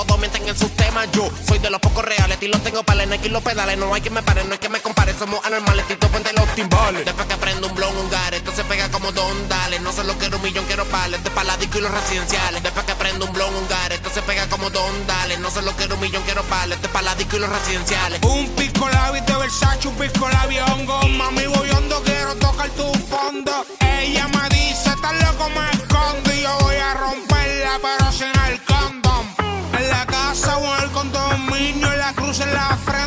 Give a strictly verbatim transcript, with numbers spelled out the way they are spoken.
todos mienten en sus temas. Yo soy de los pocos reales, y los tengo para Nike y los pedales. No hay que me pare, no hay que me compare. Somos anormales, Tito Puente los timbales. Después que prendo un blon, un gare, esto se pega como Don Dale. No solo quiero un millón, quiero pales de paladico y los residenciales. Después que prendo un blon, un gare, esto se pega como Don Dale. No solo quiero un millón, quiero pales de paladico y los residenciales. Un pisco labi de Versace, un pisco labi hongo. Mami, voy hondo, quiero tocar tu fondo. Ella me dice, estás loco, me escondo. Y yo voy a romperla, pero sin el condom. En la casa o en el condominio, en la cruz en la frente.